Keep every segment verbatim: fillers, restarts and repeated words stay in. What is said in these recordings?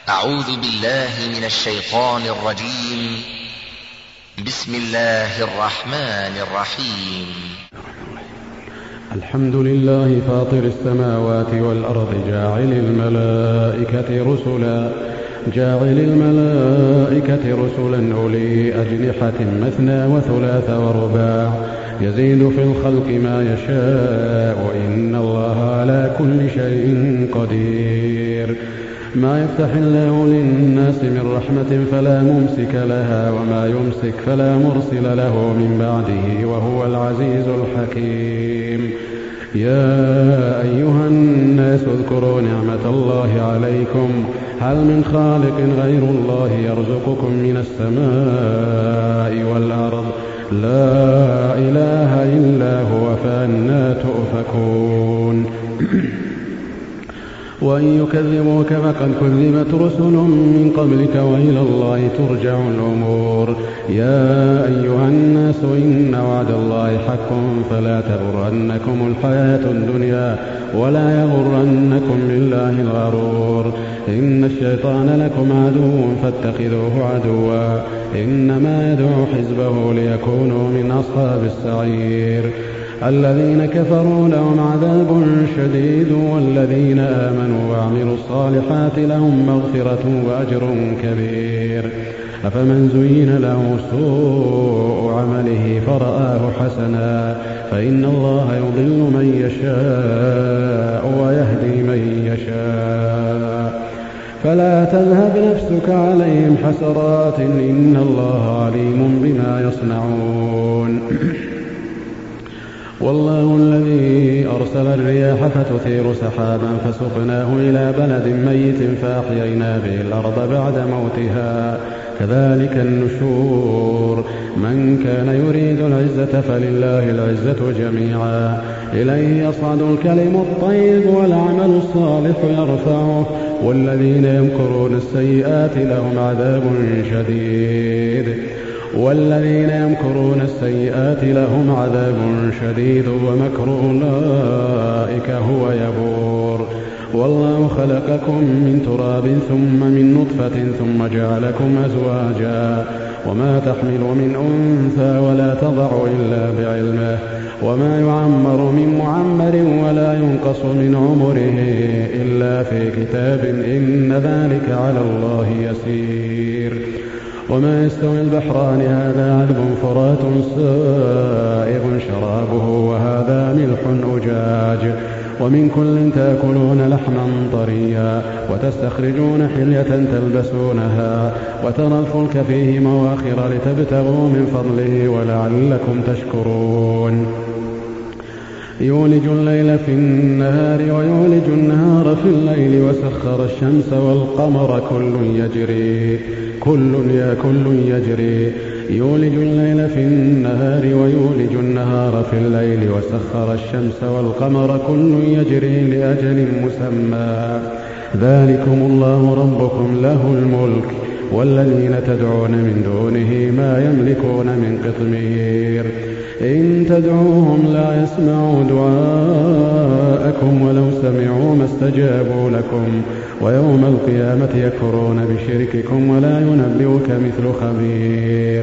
أعوذ بالله من الشيطان الرجيم. بسم الله الرحمن الرحيم. الحمد لله فاطر السماوات والأرض جاعل الملائكة رسلا جاعل الملائكة رسلا أولي أجنحة مثنى وثلاث ورباع يزيد في الخلق ما يشاء إن الله على كل شيء قدير. ما يفتح الله للناس من رحمة فلا ممسك لها وما يمسك فلا مرسل له من بعده وهو العزيز الحكيم. يا أيها الناس اذكروا نعمة الله عليكم هل من خالق غير الله يرزقكم من السماء والأرض لا إله إلا هو فأنى تؤفكون. وإن يكذبوك فقد كذبت رسل من قبلك وإلى الله ترجع الأمور. يا أيها الناس إن وعد الله حق فلا تغرنكم الحياة الدنيا ولا يغرنكم بالله الغرور. إن الشيطان لكم عدو فاتخذوه عدوا إنما يدعو حزبه ليكونوا من أصحاب السعير. الذين كفروا لهم عذاب شديد والذين آمنوا وعملوا الصالحات لهم مغفرة وأجر كبير. أفمن زين له سوء عمله فرآه حسنا فإن الله يضل من يشاء ويهدي من يشاء فلا تذهب نفسك عليهم حسرات إن الله عليم بما يصنعون. والله الذي أرسل الرياح فتثير سحابا فسقناه إلى بلد ميت فأحيينا به الأرض بعد موتها كذلك النشور. من كان يريد العزة فلله العزة جميعا إليه يصعد الكلم الطيب والعمل الصالح يرفعه والذين يمكرون السيئات لهم عذاب شديد والذين يمكرون السيئات لهم عذاب شديد ومكر أولئك هو يبور. والله خلقكم من تراب ثم من نطفة ثم جعلكم أزواجا وما تحمل من أنثى ولا تضع إلا بعلمه وما يعمر من معمر ولا ينقص من عمره إلا في كتاب إن ذلك على الله يسير. وما يستوي البحران هذا عذب فرات سائغ شرابه وهذا ملح أجاج ومن كل تأكلون لحما طريا وتستخرجون حلية تلبسونها وترى الفلك فيه مواخر لتبتغوا من فضله ولعلكم تشكرون. يولج الليل في النهار ويولج النهار في الليل وسخر الشمس والقمر كل يجري كل يا كل يجري يولج الليل في النهار ويولج النهار في الليل وسخر الشمس والقمر كل يجري لأجل مسمى ذلكم الله ربكم له الملك والذين تدعون من دونه ما يملكون من قطمير. إن تدعوهم لا يسمعوا دعاءكم ولو سمعوا ما استجابوا لكم ويوم القيامة يكفرون بشرككم ولا ينبئك مثل خبير.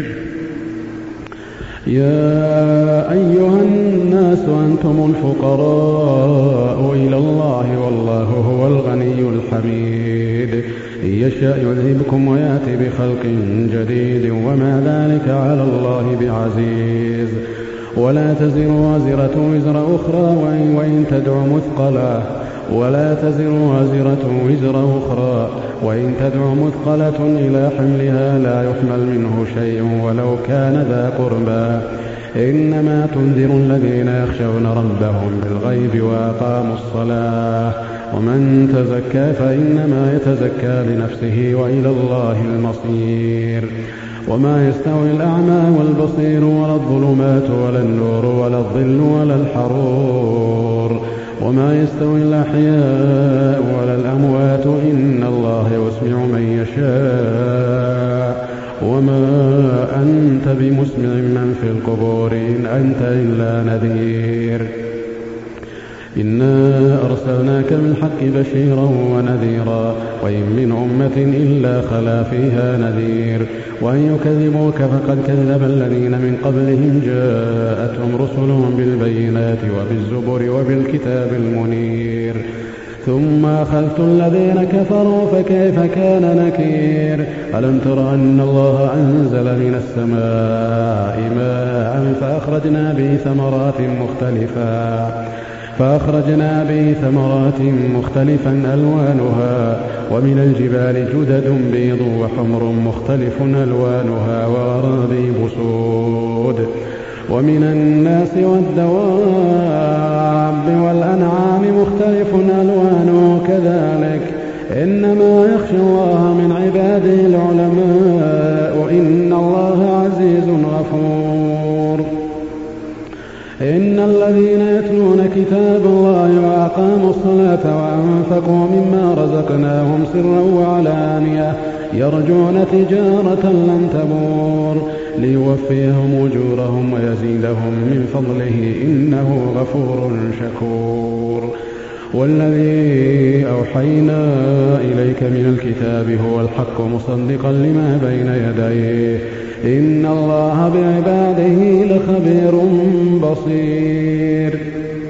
يا أيها الناس أنتم الفقراء إلى الله والله هو الغني الحميد. إن يشاء يذهبكم ويأتي بخلق جديد وما ذلك على الله بعزيز. ولا تزر وازرة وزر أخرى وإن تدع مثقلة ولا تزر وازرة وزر أخرى وإن تدع مثقلة إلى حملها لا يحمل منه شيء ولو كان ذا قربى. إنما تنذر الذين يخشون ربهم بالغيب وأقاموا الصلاة ومن تزكى فإنما يتزكى لنفسه وإلى الله المصير. وما يستوي الأعمى والبصير ولا الظلمات ولا النور ولا الظل ولا الحرور وما يستوي الأحياء ولا الأموات إن الله يسمع من يشاء وما أنت بمسمع من في القبور إن أنت إلا نذير. إنا أرسلناك بالحق بشيرا ونذيرا وإن من أمة إلا خلا فيها نذير وإن يكذبوك فقد كذب الذين من قبلهم جاءتهم رسلهم بالبينات وبالزبر وبالكتاب المنير ثم أخذت الذين كفروا فكيف كان نكير ألم تر أن الله أنزل من السماء ماء فأخرجنا به ثمرات مختلفا فأخرجنا به ثمرات مختلفا ألوانها ومن الجبال جدد بيض وحمر مختلف ألوانها وغرابيب سود ومن الناس والدواب والأنعام مختلف ألوانه كذلك إنما يخشى الله من عباده العلماء إن الله عزيز غفور إن الذين يتلون كتاب الله وأقاموا الصلاة وأنفقوا مما رزقناهم سرا وعلانية يرجون تجارة لن تبور ليوفيهم أجورهم ويزيدهم من فضله إنه غفور شكور والذي أوحينا إليك من الكتاب هو الحق مصدقا لما بين يديه إن الله بعباده لخبير بصير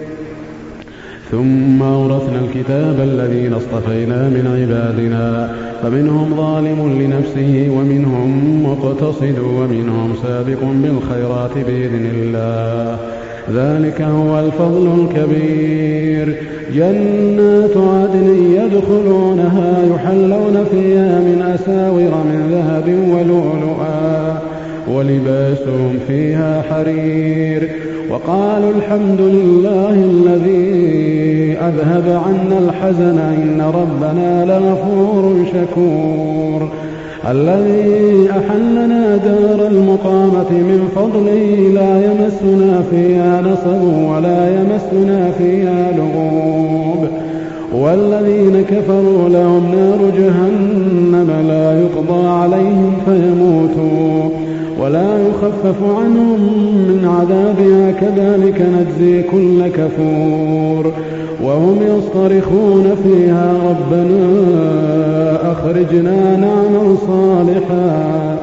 ثم أورثنا الكتاب الذين اصطفينا من عبادنا فمنهم ظالم لنفسه ومنهم مقتصد ومنهم سابق بالخيرات بإذن الله ذلك هو الفضل الكبير جنات عدن يدخلونها يحلون فيها من أساور من ذهب ولؤلؤا ولباسهم فيها حرير وقالوا الحمد لله الذي أذهب عنا الحزن إن ربنا لغفور شكور الذي أحلنا دار المقامة من فضله لا يمسنا فيها نصب ولا يمسنا فيها لغوب والذين كفروا لهم نار جهنم لا يقضى عليهم فيموتوا ولا يخفف عنهم من عذابها كذلك نجزي كل كفور وهم يصطرخون فيها ربنا أخرجنا نعمل صالحا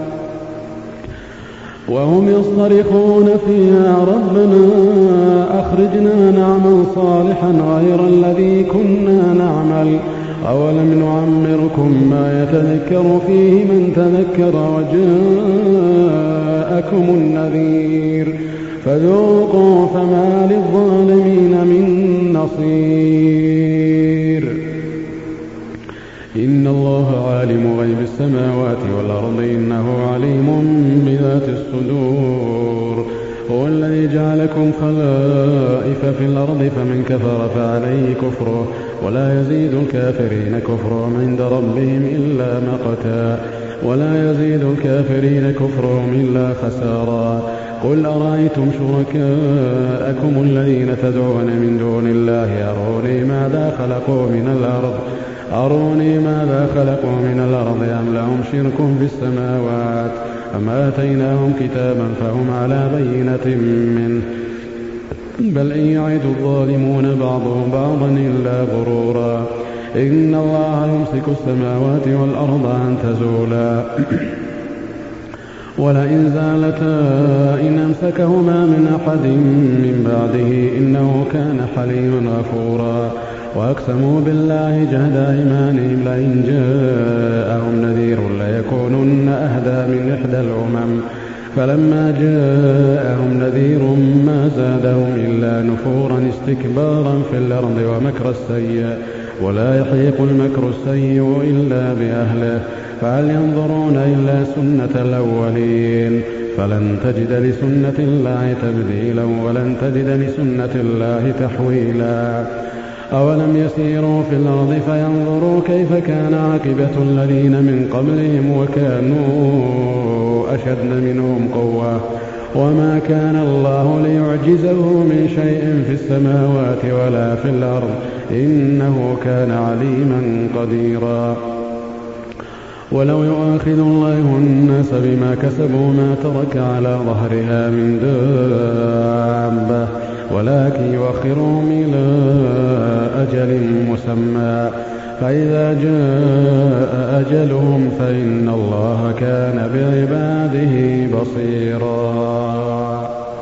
وهم يصطرخون فيها ربنا أخرجنا نعمل صالحا غير الذي كنا نعمل أولم نعمركم ما يتذكر فيه من تذكر وجاءكم النذير فذوقوا فما للظالمين من نصير إن الله عالم غيب السماوات والأرض إنه عليم بذات الصدور هو الذي جعلكم خلائف في الأرض فمن كفر فعليه كفره ولا يزيد الكافرين كفرهم عند ربهم إلا مقتا ولا يزيد الكافرين كفرهم إلا خسارا قل أرأيتم شركاءكم الذين تدعون من دون الله أروني ماذا خلقوا من الأرض أروني ماذا خلقوا من الأرض أم لهم شرك في السماوات أم آتيناهم كتابا فهم على بينة منه بل إن يعد الظالمون بعضهم بعضا إلا غرورا إن الله يمسك السماوات والأرض أن تزولا ولئن زالتا إن أمسكهما من أحد من بعده إنه كان حليما غفورا وأقسموا بالله جهد أيمانهم لئن جاءهم نذير ليكونن أهدى من إحدى الأمم فلما جاءهم نذير ما زادهم إلا نفورا استكبارا في الأرض ومكر السيء ولا يحيق المكر السيء إلا بأهله فهل ينظرون إلا سنة الأولين فلن تجد لسنة الله تبديلا ولن تجد لسنة الله تحويلا أولم يسيروا في الأرض فينظروا كيف كان عاقبة الذين من قبلهم وكانوا أشد منهم قوة وما كان الله ليعجزه من شيء في السماوات ولا في الأرض إنه كان عليما قديرا ولو يؤاخذ الله الناس بما كسبوا ما ترك على ظهرها من دابة ولكن يؤخرهم إلى أجل مسمى فإذا جاء أجلهم فإن الله كان بعباده بصيرا.